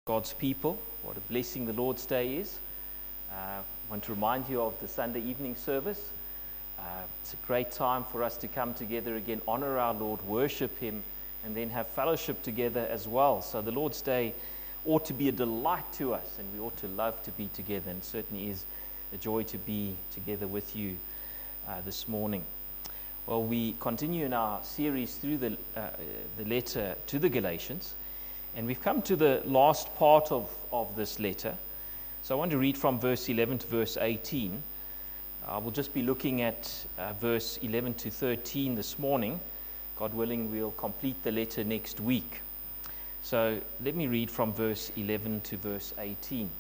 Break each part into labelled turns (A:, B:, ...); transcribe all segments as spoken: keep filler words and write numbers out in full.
A: God's people. What a blessing the Lord's Day is. Uh, I want to remind you of the Sunday evening service. Uh, it's a great time for us to come together again, honor our Lord, worship Him, and then have fellowship together as well. So the Lord's Day ought to be a delight to us, and we ought to love to be together, and it certainly is a joy to be together with you uh, this morning. Well, we continue in our series through the, uh, the letter to the Galatians, and we've come to the last part of, of this letter. So I want to read from verse eleven to verse eighteen. I will just be looking at uh, verse eleven to thirteen this morning. God willing, we'll complete the letter next week. So let me read from verse eleven to verse eighteen.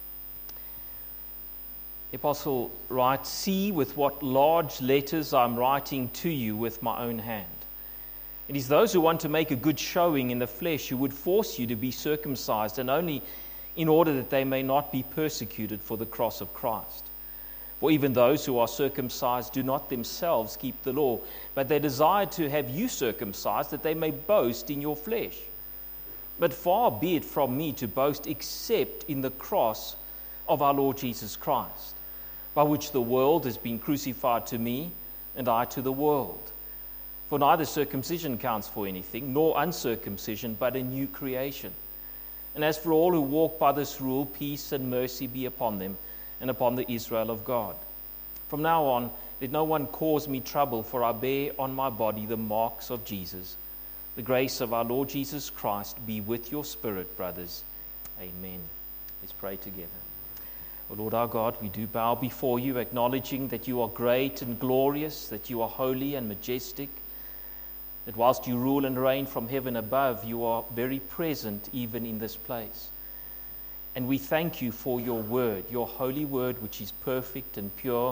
A: The apostle writes, "See with what large letters I'm writing to you with my own hand. It is those who want to make a good showing in the flesh who would force you to be circumcised, and only in order that they may not be persecuted for the cross of Christ. For even those who are circumcised do not themselves keep the law, but they desire to have you circumcised, that they may boast in your flesh. But far be it from me to boast except in the cross of our Lord Jesus Christ, by which the world has been crucified to me, and I to the world. For neither circumcision counts for anything, nor uncircumcision, but a new creation. And as for all who walk by this rule, peace and mercy be upon them, and upon the Israel of God. From now on, let no one cause me trouble, for I bear on my body the marks of Jesus. The grace of our Lord Jesus Christ be with your spirit, brothers. Amen." Let's pray together. O Lord our God, we do bow before you, acknowledging that you are great and glorious, that you are holy and majestic, that whilst you rule and reign from heaven above, you are very present even in this place. And we thank you for your word, your holy word, which is perfect and pure,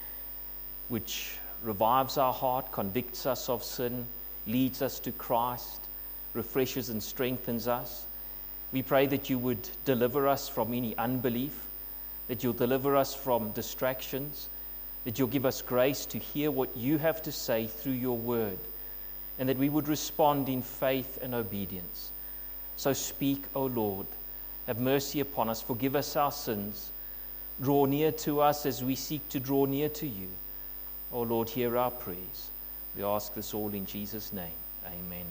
A: which revives our heart, convicts us of sin, leads us to Christ, refreshes and strengthens us. We pray that you would deliver us from any unbelief, that you'll deliver us from distractions, that you'll give us grace to hear what you have to say through your word, and that we would respond in faith and obedience. So speak, O Lord. Have mercy upon us. Forgive us our sins. Draw near to us as we seek to draw near to you. O Lord, hear our prayers. We ask this all in Jesus' name. Amen.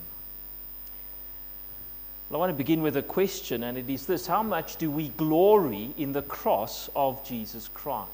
A: Well, I want to begin with a question, and it is this: how much do we glory in the cross of Jesus Christ?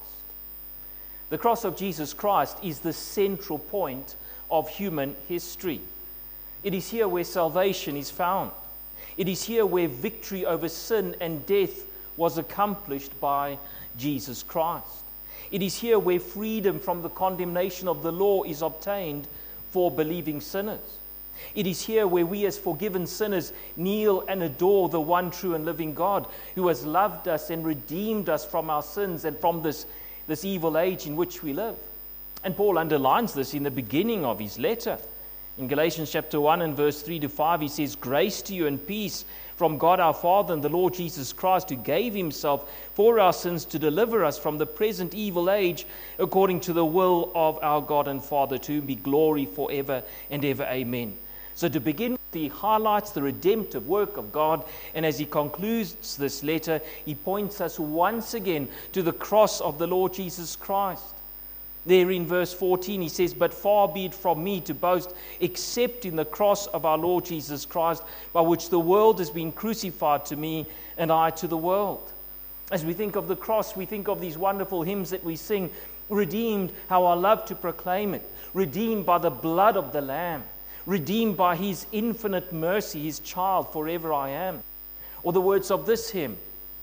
A: The cross of Jesus Christ is the central point of human history. It is here where salvation is found. It is here where victory over sin and death was accomplished by Jesus Christ. It is here where freedom from the condemnation of the law is obtained for believing sinners. It is here where we as forgiven sinners kneel and adore the one true and living God, who has loved us and redeemed us from our sins and from this, this evil age in which we live. And Paul underlines this in the beginning of his letter. In Galatians chapter one and verse three to five, he says, "Grace to you and peace from God our Father and the Lord Jesus Christ, who gave himself for our sins to deliver us from the present evil age, according to the will of our God and Father, to whom be glory forever and ever. Amen." So to begin with, he highlights the redemptive work of God, and as he concludes this letter, he points us once again to the cross of the Lord Jesus Christ. There in verse fourteen, he says, "But far be it from me to boast except in the cross of our Lord Jesus Christ, by which the world has been crucified to me, and I to the world." As we think of the cross, we think of these wonderful hymns that we sing, "Redeemed, how I love to proclaim it, redeemed by the blood of the Lamb, redeemed by his infinite mercy, his child forever I am." Or the words of this hymn,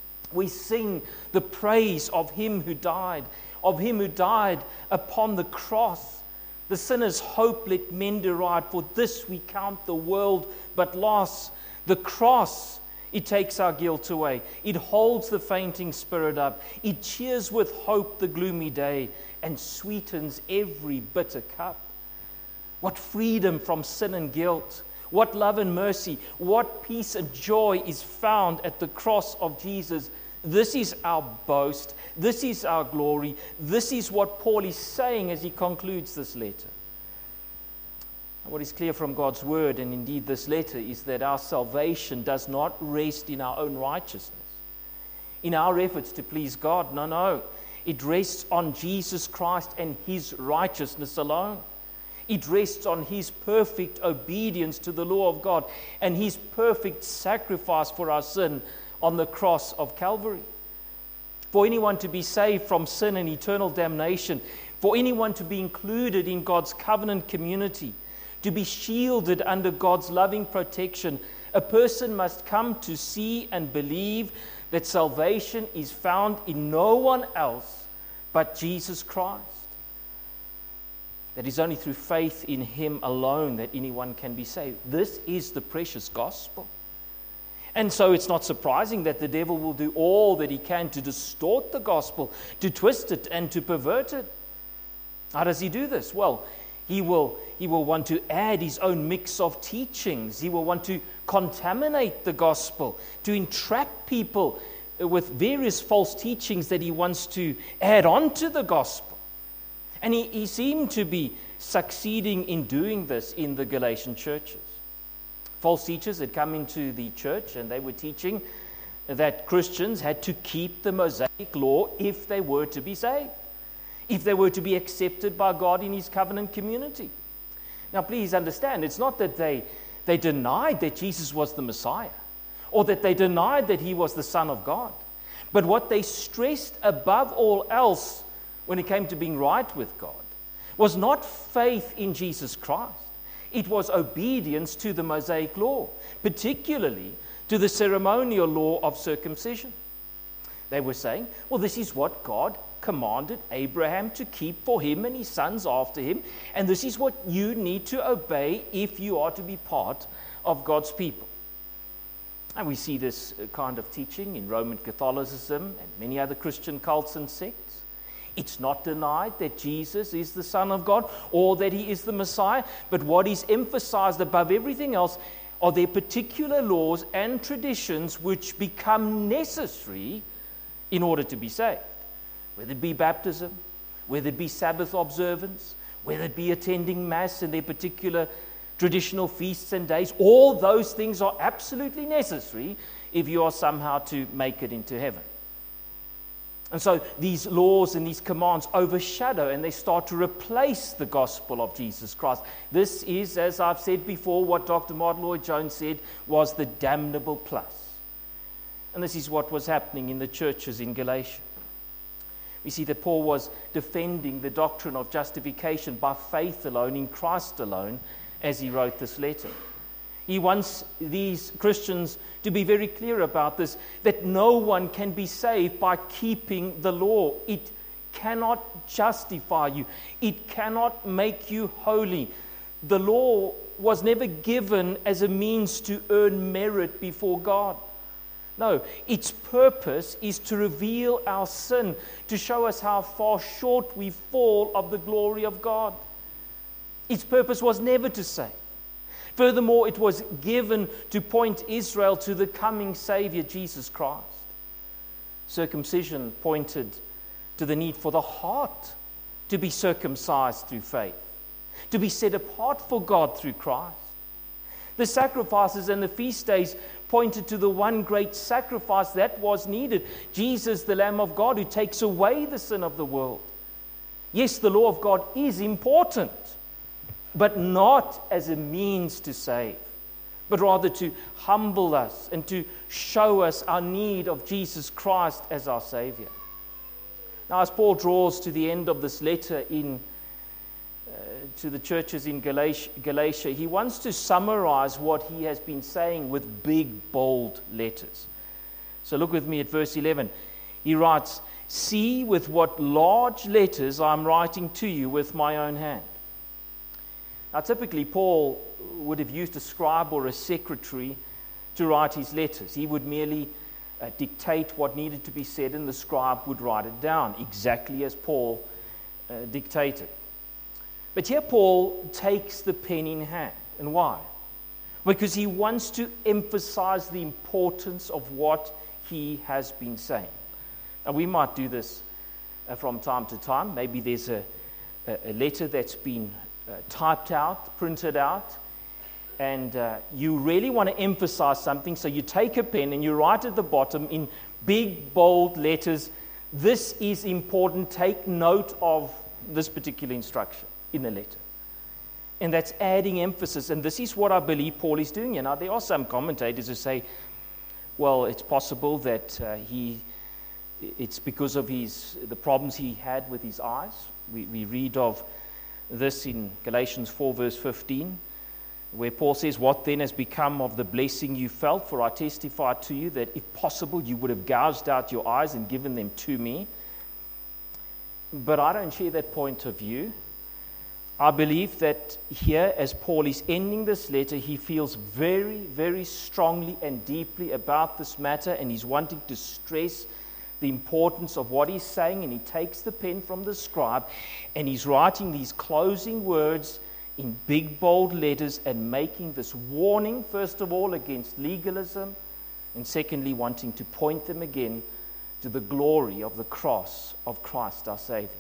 A: we sing the praise of him who died, of him who died upon the cross. "The sinner's hope let men deride, for this we count the world but loss." The cross, it takes our guilt away. It holds the fainting spirit up. It cheers with hope the gloomy day, and sweetens every bitter cup. What freedom from sin and guilt. What love and mercy. What peace and joy is found at the cross of Jesus. This is our boast. This is our glory. This is what Paul is saying as he concludes this letter. What is clear from God's word, and indeed this letter, is that our salvation does not rest in our own righteousness, in our efforts to please God. No, no. It rests on Jesus Christ and his righteousness alone. It rests on his perfect obedience to the law of God and his perfect sacrifice for our sin on the cross of Calvary. For anyone to be saved from sin and eternal damnation, for anyone to be included in God's covenant community, to be shielded under God's loving protection, a person must come to see and believe that salvation is found in no one else but Jesus Christ. That it is only through faith in him alone that anyone can be saved. This is the precious gospel. And so it's not surprising that the devil will do all that he can to distort the gospel, to twist it and to pervert it. How does he do this? Well, He will, he will want to add his own mix of teachings. He will want to contaminate the gospel, to entrap people with various false teachings that he wants to add on to the gospel. And he, he seemed to be succeeding in doing this in the Galatian churches. False teachers had come into the church and they were teaching that Christians had to keep the Mosaic law if they were to be saved, if they were to be accepted by God in his covenant community. Now, please understand, it's not that they, they denied that Jesus was the Messiah or that they denied that he was the Son of God. But what they stressed above all else when it came to being right with God was not faith in Jesus Christ. It was obedience to the Mosaic law, particularly to the ceremonial law of circumcision. They were saying, well, this is what God commanded Abraham to keep for him and his sons after him, and this is what you need to obey if you are to be part of God's people. And we see this kind of teaching in Roman Catholicism and many other Christian cults and sects. It's not denied that Jesus is the Son of God or that he is the Messiah, but what is emphasized above everything else are their particular laws and traditions which become necessary in order to be saved. Whether it be baptism, whether it be Sabbath observance, whether it be attending Mass in their particular traditional feasts and days, all those things are absolutely necessary if you are somehow to make it into heaven. And so these laws and these commands overshadow and they start to replace the gospel of Jesus Christ. This is, as I've said before, what Doctor Martin Lloyd-Jones said was the damnable plus. And this is what was happening in the churches in Galatia. We see that Paul was defending the doctrine of justification by faith alone, in Christ alone, as he wrote this letter. He wants these Christians to be very clear about this, that no one can be saved by keeping the law. It cannot justify you. It cannot make you holy. The law was never given as a means to earn merit before God. No, its purpose is to reveal our sin, to show us how far short we fall of the glory of God. Its purpose was never to save. Furthermore, it was given to point Israel to the coming Savior, Jesus Christ. Circumcision pointed to the need for the heart to be circumcised through faith, to be set apart for God through Christ. The sacrifices and the feast days pointed to the one great sacrifice that was needed, Jesus, the Lamb of God, who takes away the sin of the world. Yes, the law of God is important, but not as a means to save, but rather to humble us and to show us our need of Jesus Christ as our Savior. Now, as Paul draws to the end of this letter in uh, to the churches in Galatia, Galatia, he wants to summarize what he has been saying with big, bold letters. So look with me at verse eleven. He writes, "See with what large letters I am writing to you with my own hand." Now, typically, Paul would have used a scribe or a secretary to write his letters. He would merely uh, dictate what needed to be said, and the scribe would write it down, exactly as Paul uh, dictated. But here Paul takes the pen in hand. And why? Because he wants to emphasize the importance of what he has been saying. Now, we might do this uh, from time to time. Maybe there's a, a letter that's been uh, typed out, printed out, and uh, you really want to emphasize something, so you take a pen and you write at the bottom in big, bold letters, this is important, take note of this particular instruction in the letter. And that's adding emphasis, and this is what I believe Paul is doing. And now there are some commentators who say, well, it's possible that uh, he, it's because of his the problems he had with his eyes. We, we read of this in Galatians four, verse fifteen, where Paul says, what then has become of the blessing you felt? For I testify to you that if possible you would have gouged out your eyes and given them to me. But I don't share that point of view. I believe that here, as Paul is ending this letter, he feels very, very strongly and deeply about this matter, and he's wanting to stress the importance of what he's saying, and he takes the pen from the scribe, and he's writing these closing words in big, bold letters and making this warning, first of all, against legalism, and secondly, wanting to point them again to the glory of the cross of Christ our Savior.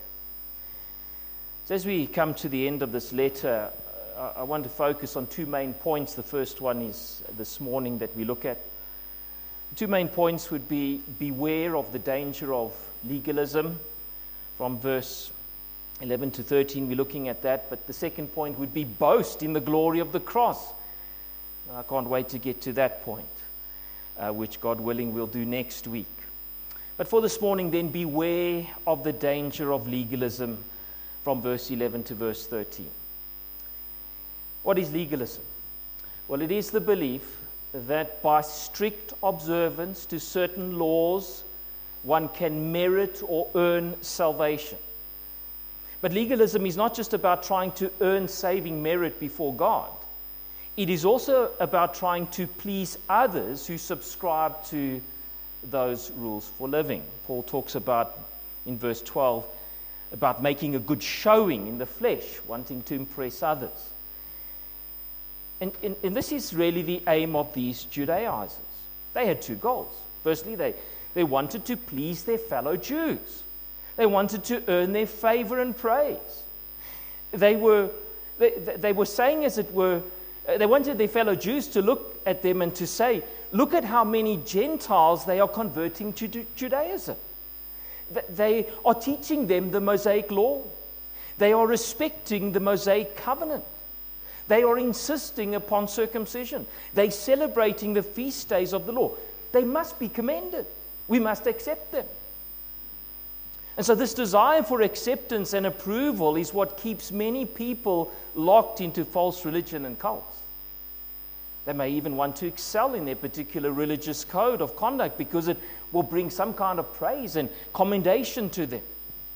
A: So as we come to the end of this letter, uh, I want to focus on two main points. The first one is this morning that we look at. Two main points would be, beware of the danger of legalism. From verse eleven to thirteen, we're looking at that. But the second point would be, boast in the glory of the cross. I can't wait to get to that point, uh, which God willing we'll do next week. But for this morning then, beware of the danger of legalism, from verse eleven to verse thirteen. What is legalism? Well, it is the belief that by strict observance to certain laws, one can merit or earn salvation. But legalism is not just about trying to earn saving merit before God. It is also about trying to please others who subscribe to those rules for living. Paul talks about, in verse twelve, about making a good showing in the flesh, wanting to impress others. And, and, and this is really the aim of these Judaizers. They had two goals. Firstly, they, they wanted to please their fellow Jews. They wanted to earn their favor and praise. They were, they, they were saying, as it were, they wanted their fellow Jews to look at them and to say, look at how many Gentiles they are converting to Judaism. They are teaching them the Mosaic law. They are respecting the Mosaic covenant. They are insisting upon circumcision. They're celebrating the feast days of the law. They must be commended. We must accept them. And so this desire for acceptance and approval is what keeps many people locked into false religion and cults. They may even want to excel in their particular religious code of conduct because it will bring some kind of praise and commendation to them.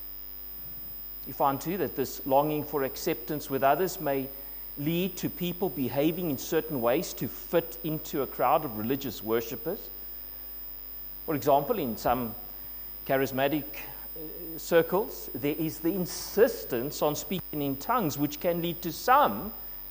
A: You find too that this longing for acceptance with others may lead to people behaving in certain ways to fit into a crowd of religious worshippers. For example, in some charismatic uh, circles, there is the insistence on speaking in tongues, which can lead to some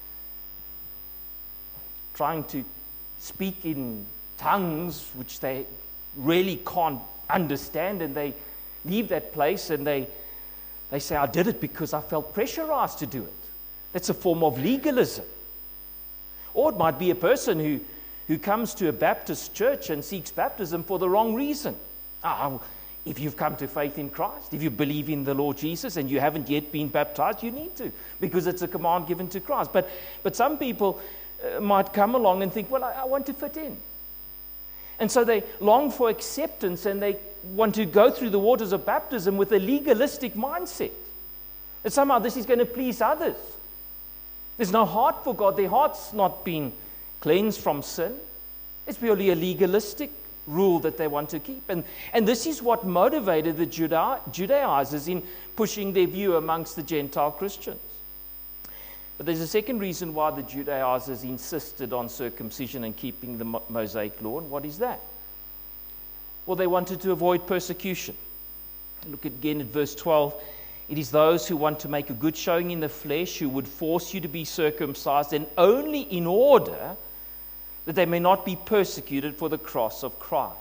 A: trying to speak in tongues which they really can't understand, and they leave that place and they they say, I did it because I felt pressurized to do it. That's a form of legalism. Or it might be a person who, who comes to a Baptist church and seeks baptism for the wrong reason. Ah, if you've come to faith in Christ, if you believe in the Lord Jesus and you haven't yet been baptized, you need to, because it's a command given to Christ. But, but some people uh, might come along and think, well, I, I want to fit in. And so they long for acceptance and they want to go through the waters of baptism with a legalistic mindset. That somehow this is going to please others. There's no heart for God. Their heart's not been cleansed from sin. It's purely a legalistic rule that they want to keep. And, and this is what motivated the Juda- Judaizers in pushing their view amongst the Gentile Christians. But there's a second reason why the Judaizers insisted on circumcision and keeping the Mo- Mosaic law. And what is that? Well, they wanted to avoid persecution. Look again at verse twelve. It is those who want to make a good showing in the flesh who would force you to be circumcised, and only in order that they may not be persecuted for the cross of Christ.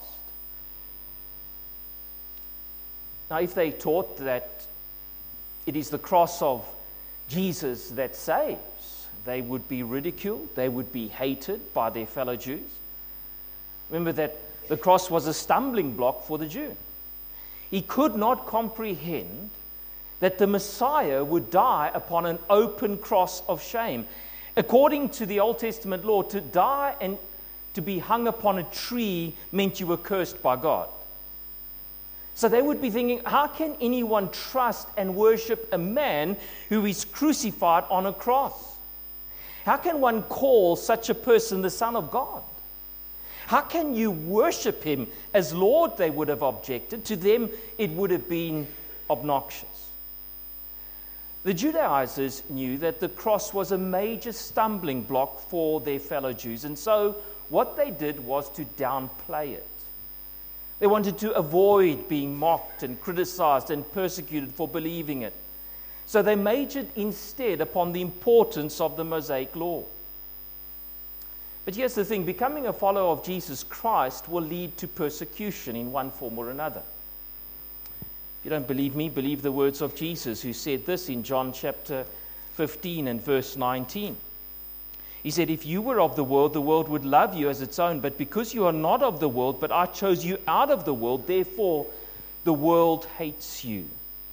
A: Now, if they taught that it is the cross of Jesus that saves, they would be ridiculed, they would be hated by their fellow Jews. Remember that the cross was a stumbling block for the Jew. He could not comprehend that the Messiah would die upon an open cross of shame. According to the Old Testament law, to die and to be hung upon a tree meant you were cursed by God. So they would be thinking, how can anyone trust and worship a man who is crucified on a cross? How can one call such a person the Son of God? How can you worship him as Lord, they would have objected. To them, it would have been obnoxious. The Judaizers knew that the cross was a major stumbling block for their fellow Jews, and so what they did was to downplay it. They wanted to avoid being mocked and criticized and persecuted for believing it. So they majored instead upon the importance of the Mosaic law. But here's the thing, becoming a follower of Jesus Christ will lead to persecution in one form or another. If you don't believe me, believe the words of Jesus, who said this in John chapter fifteen and verse nineteen. He said, if you were of the world, the world would love you as its own. But because you are not of the world, but I chose you out of the world, therefore the world hates you.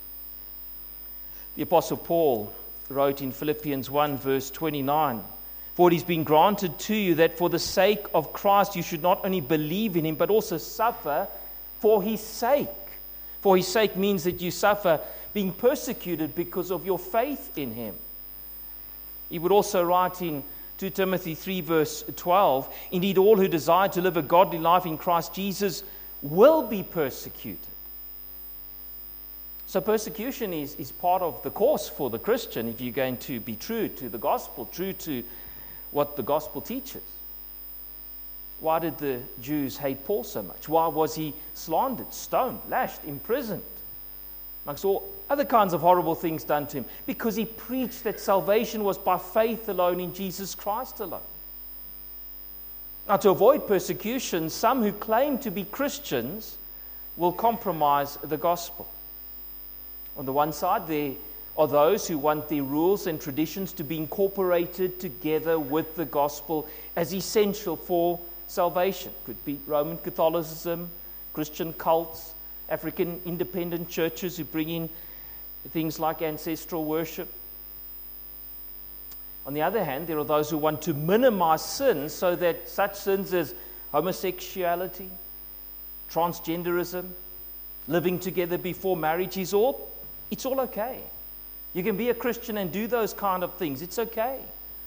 A: The Apostle Paul wrote in Philippians one, verse twenty-nine, for it has been granted to you that for the sake of Christ you should not only believe in him, but also suffer for his sake. For his sake means that you suffer being persecuted because of your faith in him. He would also write in Second Timothy three, verse twelve, indeed all who desire to live a godly life in Christ Jesus will be persecuted. So persecution is, is part of the course for the Christian if you're going to be true to the gospel, true to what the gospel teaches. Why did the Jews hate Paul so much? Why was he slandered, stoned, lashed, imprisoned, amongst all other kinds of horrible things done to him? Because he preached that salvation was by faith alone in Jesus Christ alone. Now, to avoid persecution, some who claim to be Christians will compromise the gospel. On the one side, there are those who want their rules and traditions to be incorporated together with the gospel as essential for salvation. Could be Roman Catholicism, Christian cults, African independent churches who bring in things like ancestral worship. On the other hand, there are those who want to minimize sin so that such sins as homosexuality, transgenderism, living together before marriage is all, it's all okay. You can be a Christian and do those kind of things. It's okay.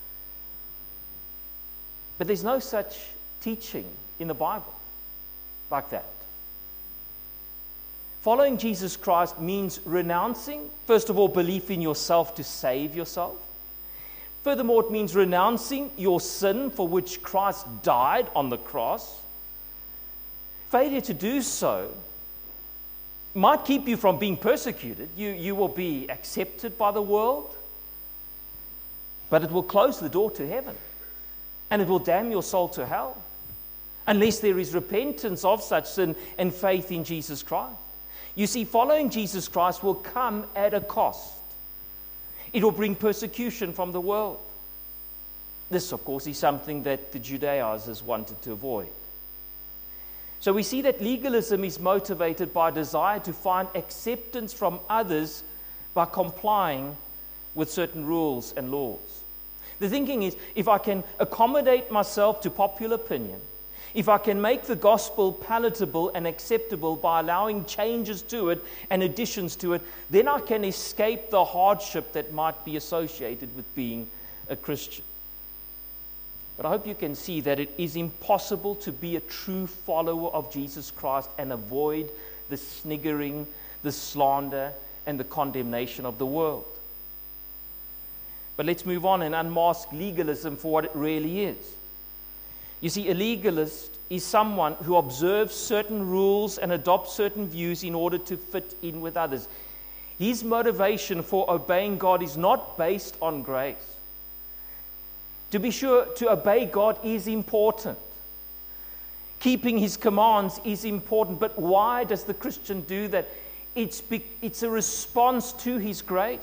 A: But there's no such teaching in the Bible like that. Following Jesus Christ means renouncing, first of all, belief in yourself to save yourself. Furthermore, it means renouncing your sin for which Christ died on the cross. Failure to do so might keep you from being persecuted. You, you will be accepted by the world, but it will close the door to heaven, and it will damn your soul to hell, unless there is repentance of such sin and faith in Jesus Christ. You see, following Jesus Christ will come at a cost. It will bring persecution from the world. This, of course, is something that the Judaizers wanted to avoid. So we see that legalism is motivated by a desire to find acceptance from others by complying with certain rules and laws. The thinking is, if I can accommodate myself to popular opinion, if I can make the gospel palatable and acceptable by allowing changes to it and additions to it, then I can escape the hardship that might be associated with being a Christian. But I hope you can see that it is impossible to be a true follower of Jesus Christ and avoid the sniggering, the slander, and the condemnation of the world. But let's move on and unmask legalism for what it really is. You see, a legalist is someone who observes certain rules and adopts certain views in order to fit in with others. His motivation for obeying God is not based on grace. To be sure, to obey God is important. Keeping his commands is important, but why does the Christian do that? It's, be, it's a response to his grace.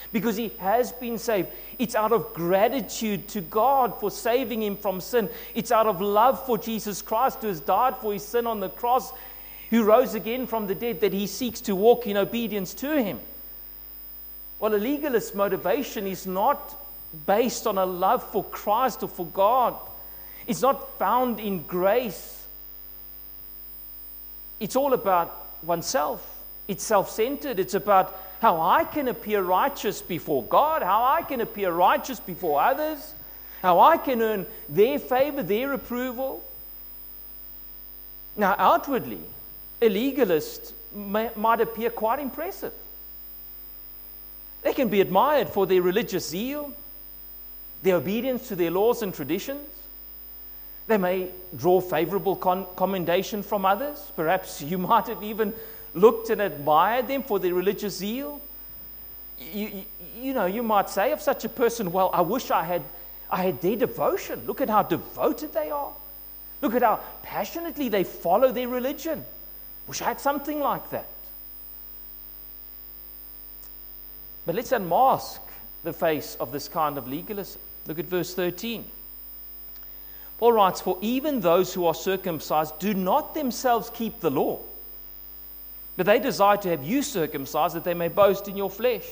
A: because he has been saved. It's out of gratitude to God for saving him from sin. It's out of love for Jesus Christ, who has died for his sin on the cross, who rose again from the dead, that he seeks to walk in obedience to him. Well, a legalist motivation is not based on a love for Christ or for God. It's not found in grace. It's all about oneself. It's self-centered. It's about how I can appear righteous before God, how I can appear righteous before others, how I can earn their favor, their approval. Now, outwardly, a legalist may, might appear quite impressive. They can be admired for their religious zeal, their obedience to their laws and traditions. They may draw favorable con- commendation from others. Perhaps you might have even looked and admired them for their religious zeal. You, you, you know, you might say of such a person, well, I wish I had, I had their devotion. Look at how devoted they are. Look at how passionately they follow their religion. Wish I had something like that. But let's unmask the face of this kind of legalism. Look at verse thirteen. Paul writes, for even those who are circumcised do not themselves keep the law, but they desire to have you circumcised, that they may boast in your flesh.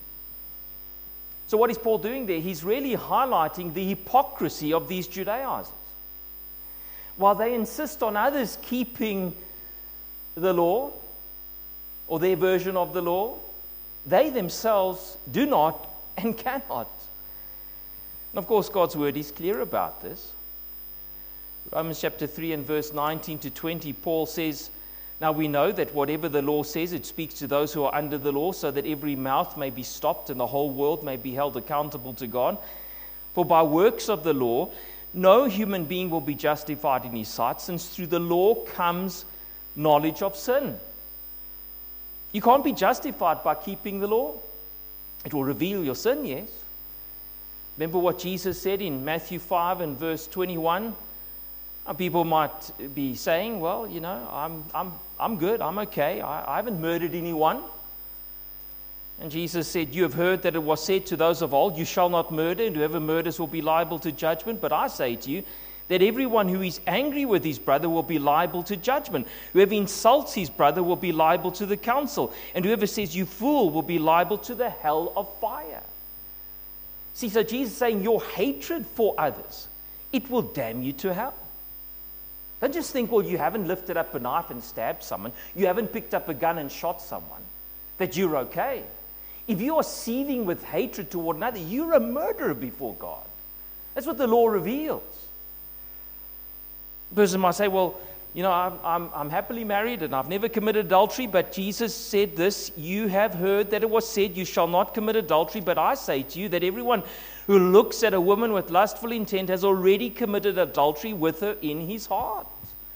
A: So what is Paul doing there? He's really highlighting the hypocrisy of these Judaizers. While they insist on others keeping the law, or their version of the law, they themselves do not and cannot. And of course, God's word is clear about this. Romans chapter three and verse nineteen to twenty, Paul says, now we know that whatever the law says, it speaks to those who are under the law, so that every mouth may be stopped and the whole world may be held accountable to God. For by works of the law, no human being will be justified in his sight, since through the law comes knowledge of sin. You can't be justified by keeping the law. It will reveal your sin, yes. Remember what Jesus said in Matthew five and verse twenty-one? People might be saying, well, you know, I'm I'm I'm good, I'm okay, I, I haven't murdered anyone. And Jesus said, you have heard that it was said to those of old, you shall not murder, and whoever murders will be liable to judgment. But I say to you that everyone who is angry with his brother will be liable to judgment. Whoever insults his brother will be liable to the council. And whoever says, you fool, will be liable to the hell of fire. See, so Jesus is saying your hatred for others, it will damn you to hell. Don't just think, well, you haven't lifted up a knife and stabbed someone. You haven't picked up a gun and shot someone. That you're okay. If you are seething with hatred toward another, you're a murderer before God. That's what the law reveals. A person might say, well, you know, I'm, I'm, I'm happily married and I've never committed adultery, but Jesus said this, you have heard that it was said, you shall not commit adultery, but I say to you that everyone who looks at a woman with lustful intent has already committed adultery with her in his heart.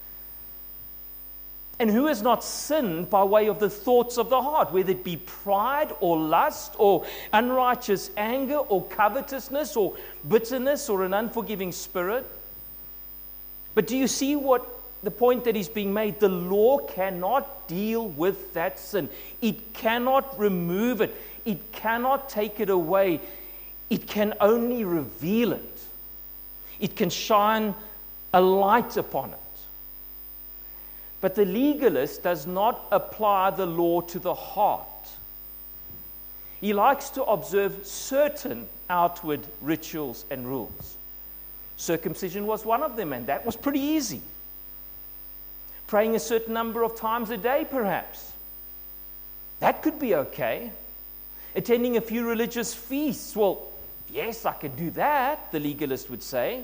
A: And who has not sinned by way of the thoughts of the heart, whether it be pride or lust or unrighteous anger or covetousness or bitterness or an unforgiving spirit? But do you see what the point that is being made? The law cannot deal with that sin. It cannot remove it. It cannot take it away. It can only reveal it. It can shine a light upon it. But the legalist does not apply the law to the heart. He likes to observe certain outward rituals and rules. Circumcision was one of them, and that was pretty easy. Praying a certain number of times a day, perhaps. That could be okay. Attending a few religious feasts. Well, yes, I could do that, the legalist would say.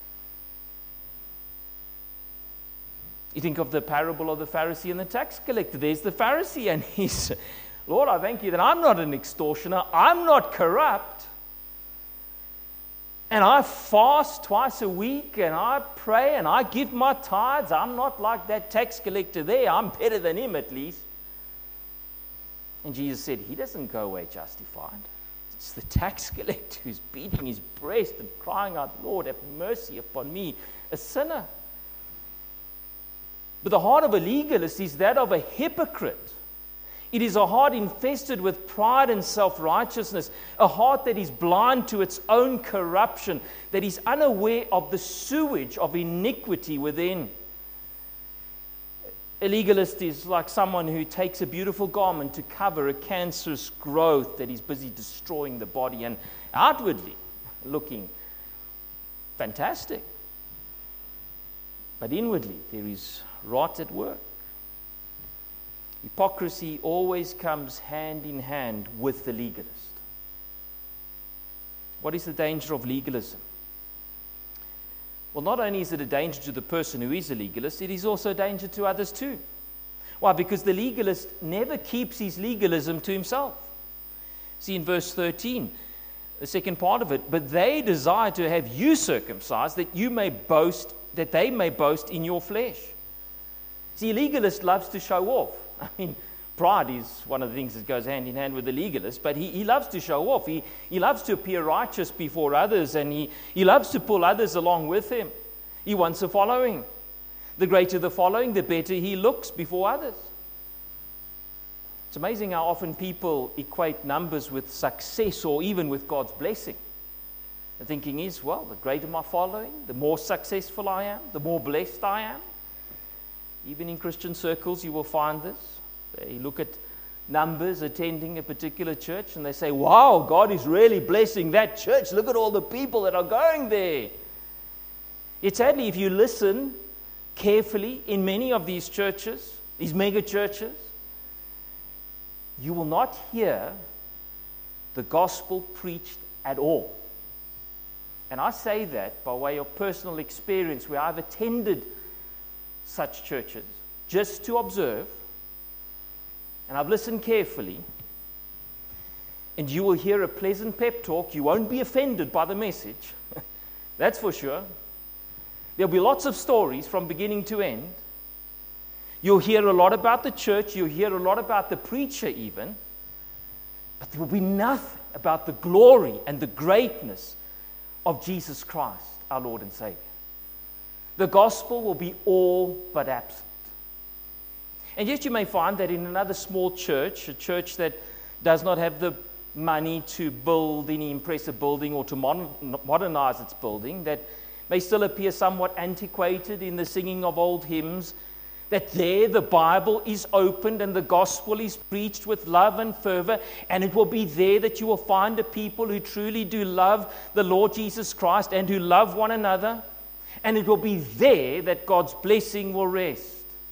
A: You think of the parable of the Pharisee and the tax collector. There's the Pharisee, and he's, Lord, I thank you that I'm not an extortioner. I'm not corrupt. And I fast twice a week, and I pray, and I give my tithes. I'm not like that tax collector there. I'm better than him, at least. And Jesus said, he doesn't go away justified. It's the tax collector who's beating his breast and crying out, Lord, have mercy upon me, a sinner. But the heart of a legalist is that of a hypocrite. It is a heart infested with pride and self-righteousness, a heart that is blind to its own corruption, that is unaware of the sewage of iniquity within. A legalist is like someone who takes a beautiful garment to cover a cancerous growth that is busy destroying the body and outwardly looking fantastic. But inwardly, there is rot at work. Hypocrisy always comes hand in hand with the legalist. What is the danger of legalism? Well, not only is it a danger to the person who is a legalist, it is also a danger to others too. Why? Because the legalist never keeps his legalism to himself. See in verse thirteen, the second part of it, but they desire to have you circumcised, that you may boast, that they may boast in your flesh. See, a legalist loves to show off. I mean, pride is one of the things that goes hand in hand with the legalist, but he, he loves to show off. He, he loves to appear righteous before others, and he, he loves to pull others along with him. He wants a following. The greater the following, the better he looks before others. It's amazing how often people equate numbers with success or even with God's blessing. The thinking is, well, the greater my following, the more successful I am, the more blessed I am. Even in Christian circles, you will find this. They look at numbers attending a particular church and they say, wow, God is really blessing that church. Look at all the people that are going there. Yet sadly, if you listen carefully in many of these churches, these mega churches, you will not hear the gospel preached at all. And I say that by way of personal experience where I've attended such churches just to observe, and I've listened carefully, and you will hear a pleasant pep talk. You won't be offended by the message. That's for sure. There'll be lots of stories from beginning to end. You'll hear a lot about the church. You'll hear a lot about the preacher even. But there will be nothing about the glory and the greatness of Jesus Christ, our Lord and Savior. The gospel will be all but absent. And yet you may find that in another small church, a church that does not have the money to build any impressive building or to modernize its building, that may still appear somewhat antiquated in the singing of old hymns, that there the Bible is opened and the gospel is preached with love and fervor, and it will be there that you will find a people who truly do love the Lord Jesus Christ and who love one another, and it will be there that God's blessing will rest.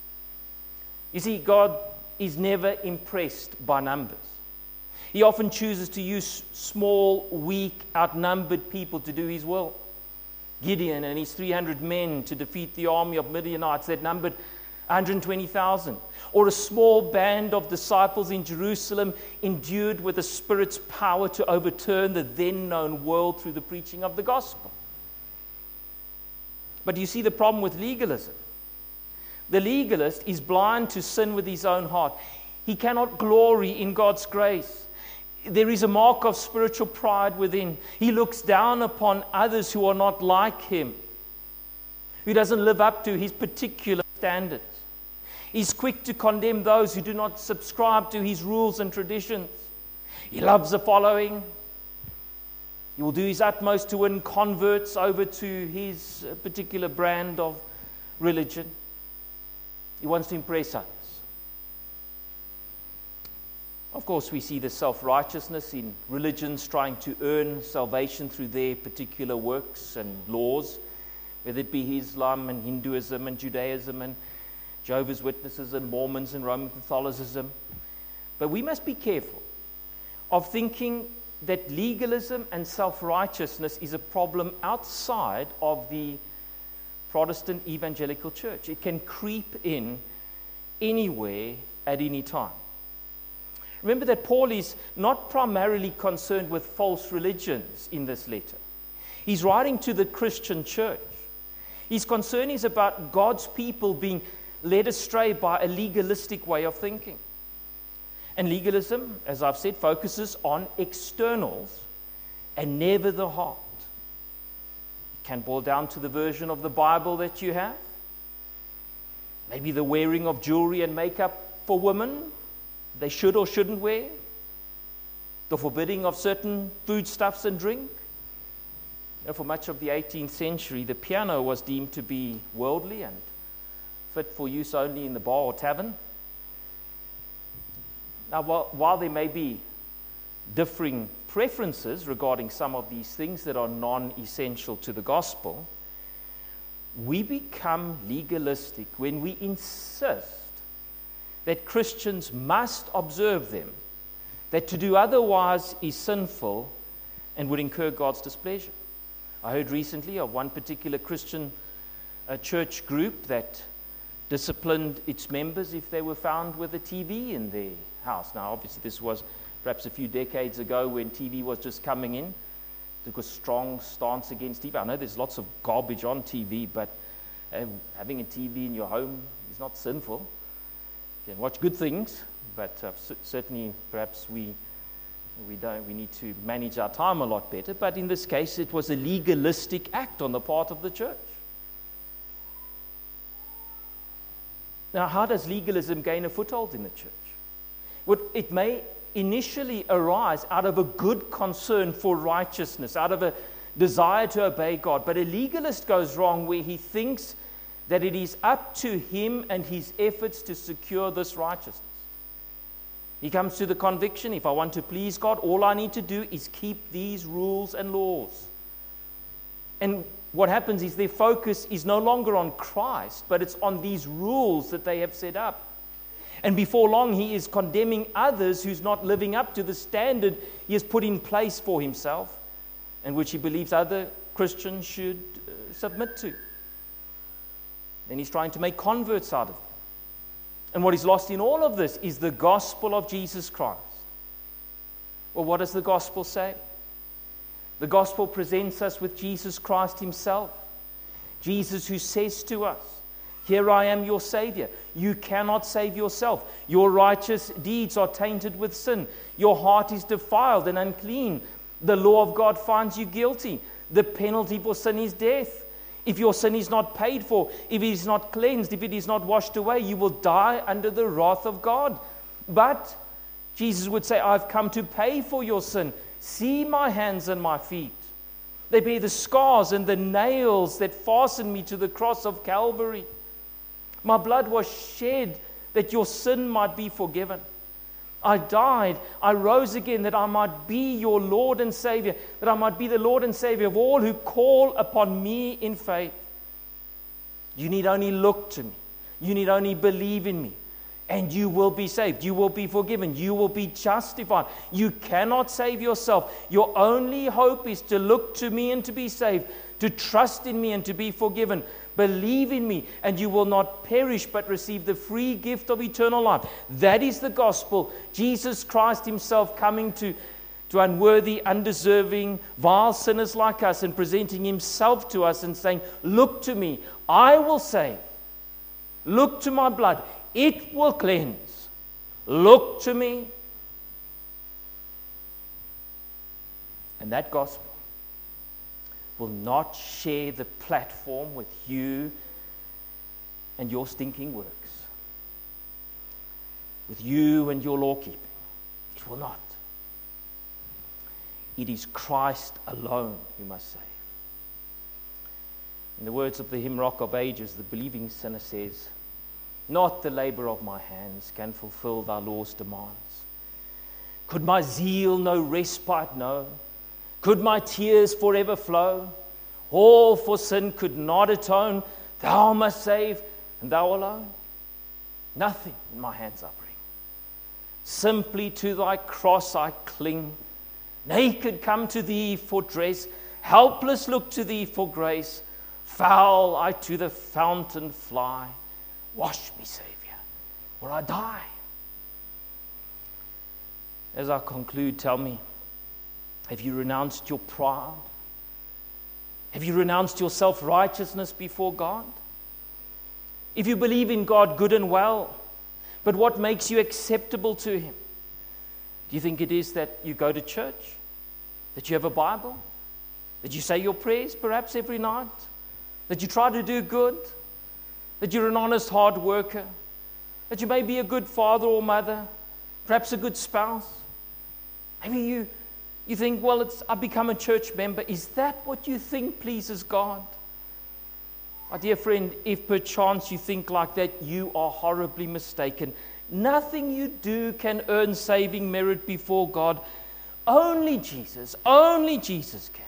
A: You see, God is never impressed by numbers. He often chooses to use small, weak, outnumbered people to do his will. Gideon and his three hundred men to defeat the army of Midianites that numbered one hundred twenty thousand. Or a small band of disciples in Jerusalem endued with the Spirit's power to overturn the then known world through the preaching of the gospel. But you see the problem with legalism. The legalist is blind to sin with his own heart. He cannot glory in God's grace. There is a mark of spiritual pride within. He looks down upon others who are not like him, who doesn't live up to his particular standards. He's quick to condemn those who do not subscribe to his rules and traditions. He loves a following. He will do his utmost to win converts over to his particular brand of religion. He wants to impress others. Of course, we see the self-righteousness in religions trying to earn salvation through their particular works and laws, whether it be Islam and Hinduism and Judaism and Jehovah's Witnesses and Mormons and Roman Catholicism. But we must be careful of thinking that legalism and self-righteousness is a problem outside of the Protestant evangelical church. It can creep in anywhere at any time. Remember that Paul is not primarily concerned with false religions in this letter. He's writing to the Christian church. His concern is about God's people being led astray by a legalistic way of thinking. And legalism, as I've said, focuses on externals and never the heart. It can boil down to the version of the Bible that you have. Maybe the wearing of jewelry and makeup for women. they should or shouldn't wear, the forbidding of certain foodstuffs and drink. You know, for much of the eighteenth century, the piano was deemed to be worldly and fit for use only in the bar or tavern. Now, while, while there may be differing preferences regarding some of these things that are non-essential to the gospel, we become legalistic when we insist that Christians must observe them, that to do otherwise is sinful and would incur God's displeasure. I heard recently of one particular Christian uh, church group that disciplined its members if they were found with a T V in their house. Now, obviously, this was perhaps a few decades ago when T V was just coming in. Took a strong stance against T V. I know there's lots of garbage on T V, but uh, having a T V in your home is not sinful. You can watch good things, but uh, c- certainly perhaps we we don't we need to manage our time a lot better. But in this case, it was a legalistic act on the part of the church. Now, how does legalism gain a foothold in the church? Well, it may initially arise out of a good concern for righteousness, out of a desire to obey God. But a legalist goes wrong where he thinks that it is up to him and his efforts to secure this righteousness. He comes to the conviction, if I want to please God, all I need to do is keep these rules and laws. And what happens is their focus is no longer on Christ, but it's on these rules that they have set up. And before long, he is condemning others who's not living up to the standard he has put in place for himself, and which he believes other Christians should uh, submit to. Then he's trying to make converts out of them. And what is lost in all of this is the gospel of Jesus Christ. Well, what does the gospel say? The gospel presents us with Jesus Christ himself. Jesus who says to us, here I am your Savior. You cannot save yourself. Your righteous deeds are tainted with sin. Your heart is defiled and unclean. The law of God finds you guilty. The penalty for sin is death. If your sin is not paid for, if it is not cleansed, if it is not washed away, you will die under the wrath of God. But Jesus would say, I've come to pay for your sin. See my hands and my feet. They bear the scars and the nails that fastened me to the cross of Calvary. My blood was shed that your sin might be forgiven. I died, I rose again that I might be your Lord and Savior, that I might be the Lord and Savior of all who call upon me in faith. You need only look to me. You need only believe in me. And you will be saved. You will be forgiven. You will be justified. You cannot save yourself. Your only hope is to look to me and to be saved, to trust in me and to be forgiven. Believe in me, and you will not perish but receive the free gift of eternal life. That is the gospel. Jesus Christ himself coming to, to unworthy, undeserving, vile sinners like us and presenting himself to us and saying, look to me, I will save. Look to my blood. It will cleanse. Look to me. And that gospel will not share the platform with you and your stinking works, with you and your law keeping. It will not. It is Christ alone who must save. In the words of the hymn Rock of Ages, the believing sinner says, not the labor of my hands can fulfill thy law's demands. Could my zeal no respite know? Could my tears forever flow? All for sin could not atone. Thou must save, and thou alone. Nothing in my hands I bring. Simply to thy cross I cling. Naked come to thee for dress. Helpless look to thee for grace. Foul I to the fountain fly. Wash me, Savior, or I die. As I conclude, tell me, have you renounced your pride? Have you renounced your self-righteousness before God? If you believe in God, good and well, but what makes you acceptable to him? Do you think it is that you go to church? That you have a Bible? That you say your prayers perhaps every night? That you try to do good? That you're an honest hard worker? That you may be a good father or mother? Perhaps a good spouse. Maybe you, you think, well, it's, I've become a church member. Is that what you think pleases God? My dear friend, if perchance you think like that, you are horribly mistaken. Nothing you do can earn saving merit before God. Only Jesus, only Jesus can.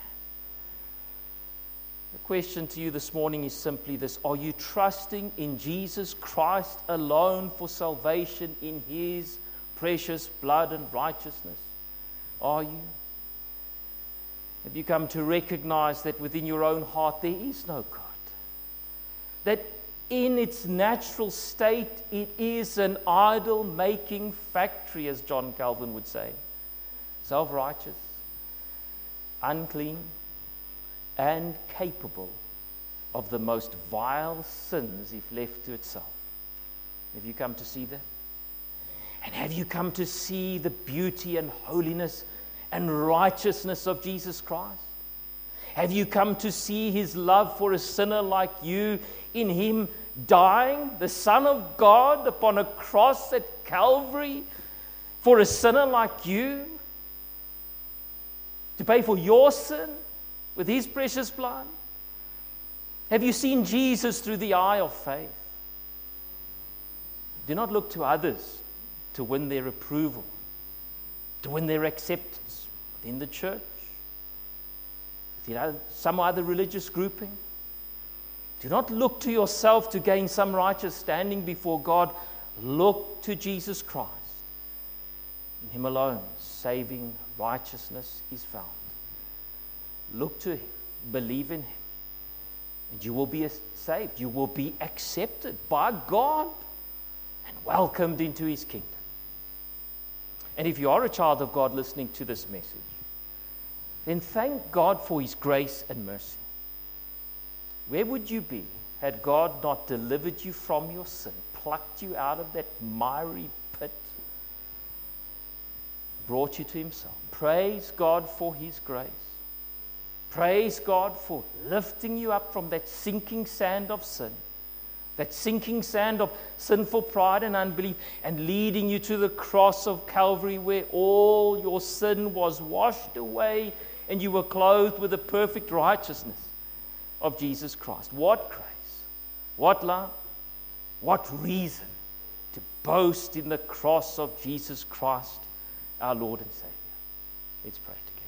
A: The question to you this morning is simply this: are you trusting in Jesus Christ alone for salvation in His precious blood and righteousness? Are you? Have you come to recognize that within your own heart there is no God? That in its natural state it is an idol-making factory, as John Calvin would say. Self-righteous, unclean, and capable of the most vile sins if left to itself. Have you come to see that? And have you come to see the beauty and holiness and righteousness of Jesus Christ? Have you come to see His love for a sinner like you in Him dying, the Son of God, upon a cross at Calvary for a sinner like you, to pay for your sin with His precious blood? Have you seen Jesus through the eye of faith? Do not look to others to win their approval, to win their acceptance within the church, within some other religious grouping. Do not look to yourself to gain some righteous standing before God. Look to Jesus Christ. In Him alone, saving righteousness is found. Look to Him, believe in Him, and you will be saved. You will be accepted by God and welcomed into His kingdom. And if you are a child of God listening to this message, then thank God for His grace and mercy. Where would you be had God not delivered you from your sin, plucked you out of that miry pit, brought you to Himself? Praise God for His grace. Praise God for lifting you up from that sinking sand of sin, that sinking sand of sinful pride and unbelief, and leading you to the cross of Calvary, where all your sin was washed away and you were clothed with the perfect righteousness of Jesus Christ. What grace, what love, what reason to boast in the cross of Jesus Christ, our Lord and Savior. Let's pray together.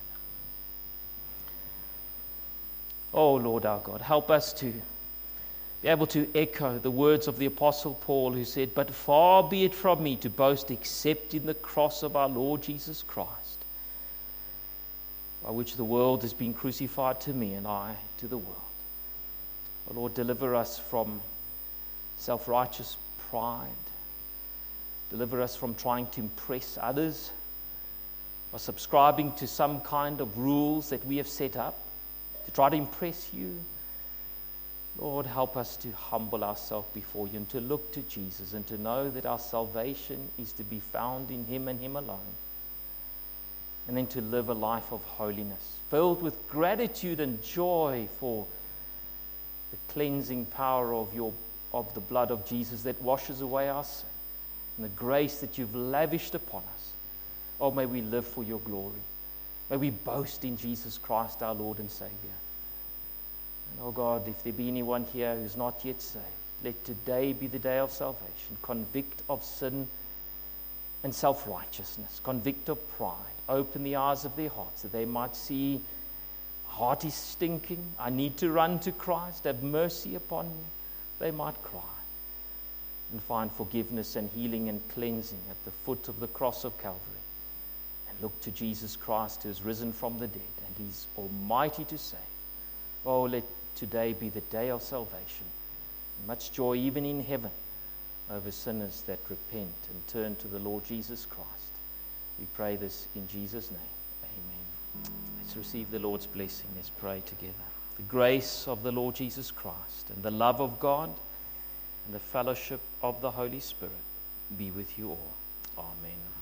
A: Oh Lord our God, help us to be able to echo the words of the Apostle Paul, who said, "But far be it from me to boast except in the cross of our Lord Jesus Christ, by which the world has been crucified to me and I to the world." Oh Lord, deliver us from self-righteous pride. Deliver us from trying to impress others by subscribing to some kind of rules that we have set up to try to impress you. Lord, help us to humble ourselves before you and to look to Jesus and to know that our salvation is to be found in Him and Him alone. And then to live a life of holiness, filled with gratitude and joy for the cleansing power of your of the blood of Jesus that washes away our sin, and the grace that you've lavished upon us. Oh, may we live for your glory. May we boast in Jesus Christ, our Lord and Savior. And oh God, if there be anyone here who's not yet saved, let today be the day of salvation. Convict of sin and self-righteousness. Convict of pride. Open the eyes of their hearts that they might see, heart is stinking. I need to run to Christ. Have mercy upon me. They might cry and find forgiveness and healing and cleansing at the foot of the cross of Calvary. And look to Jesus Christ, who is risen from the dead and is almighty to save. Oh, let today be the day of salvation. Much joy even in heaven over sinners that repent and turn to the Lord Jesus Christ. We pray this in Jesus' name. Amen. Let's receive the Lord's blessing. Let's pray together. The grace of the Lord Jesus Christ and the love of God and the fellowship of the Holy Spirit be with you all. Amen.